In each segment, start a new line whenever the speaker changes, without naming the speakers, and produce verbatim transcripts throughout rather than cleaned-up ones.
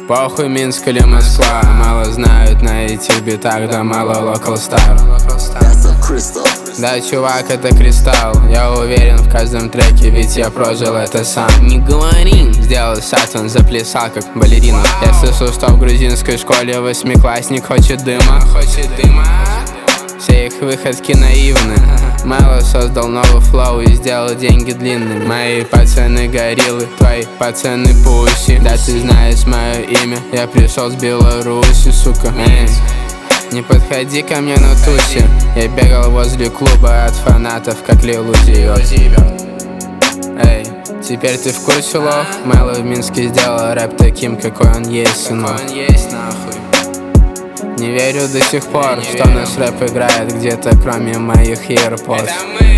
Похуй, Минск или Москва, мало знают на этих битах, да мало Local Star. Да, чувак, это кристалл, я уверен в каждом треке, ведь я прожил это сам. Не говори, сделал Сатан, заплясал как балерина. Я слышу, что в грузинской школе восьмиклассник хочет дыма. Хочет дыма. Все их выходки наивны. Мало создал новый флоу и сделал деньги длинными. Мои пацаны гориллы, твои пацаны пуси. Да ты знаешь мое имя, я пришел с Беларуси, сука. Эй, не подходи ко мне на тусе. Я бегал возле клуба от фанатов, как Лил Узи Верт. Эй, теперь ты в курсе, лох? Мэло в Минске сделал рэп таким, какой он есть, сынок. Не верю до сих пор, что наш рэп играет где-то, кроме моих AirPods.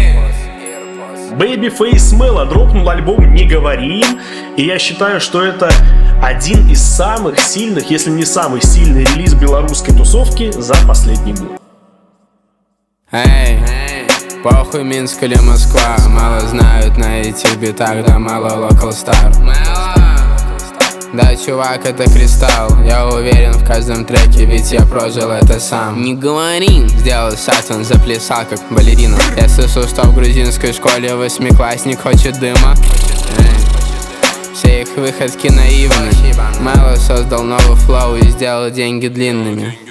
Babyface Mello дропнул альбом «Не говори им», и я считаю, что это один из самых сильных, если не самый сильный релиз белорусской тусовки за последний год.
Эй, похуй, Минск или Москва, мало знают на этих битах, да мало Local Star. Да, чувак, это кристалл, я уверен в каждом треке, ведь я прожил это сам. Не говори, сделал Сатан, заплясал как балерина. Я слышу, что в грузинской школе восьмиклассник хочет дыма. Эй, все их выходки наивны. Мало создал новый флоу и сделал деньги длинными.